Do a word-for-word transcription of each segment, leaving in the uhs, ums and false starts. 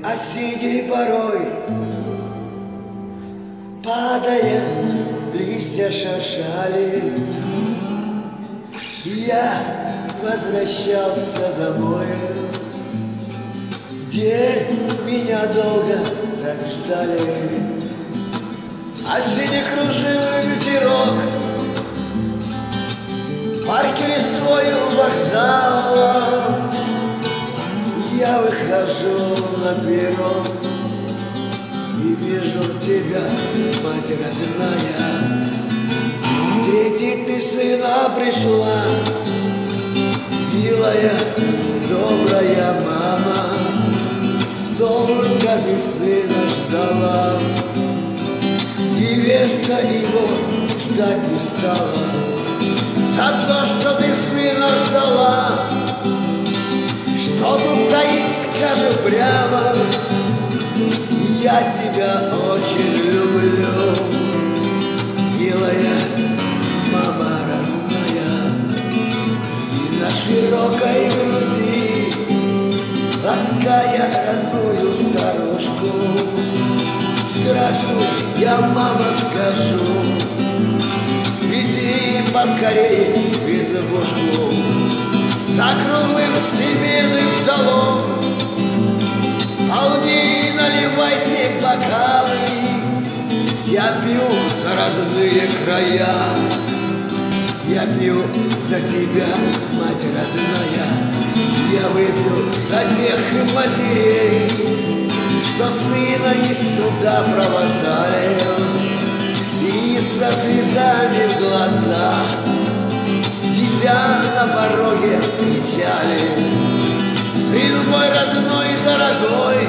Осенней порой, падая, листья шуршали. Я возвращался домой, где меня долго так ждали. Осенний кружевый ветерок, парки листвою вокзала. Я выхожу на перрон и вижу тебя, мать родная. Встретить ты сына пришла, милая, добрая мама. Долго ты сына ждала, невеста его ждать не стала. За то, что ты сына ждала, что тут таить, скажу прямо, я тебя очень люблю, милая мама родная. И на широкой груди, лаская родную старушку, здравствуй, я, мама, скажу, иди поскорей в избушку. За круглым семейным столом полни, наливайте бокалы. Я пью за родные края, я пью за тебя, мать родная. Я выпью за тех матерей, что сына из суда провожали и со слезами в глазах дитя на пороге встречали. Сын мой родной и дорогой,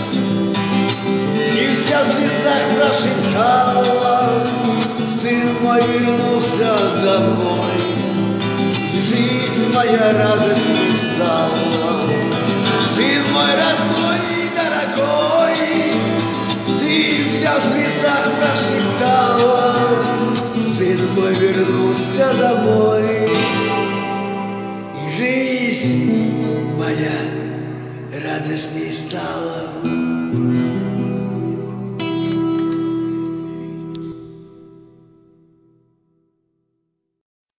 дитя в слезах прошептала, сын мой вернулся домой, и жизнь моя радостной стала. Сын мой родной и дорогой, ты вся в слезах прошептала, сын мой вернулся домой, и жизнь моя радостней стала.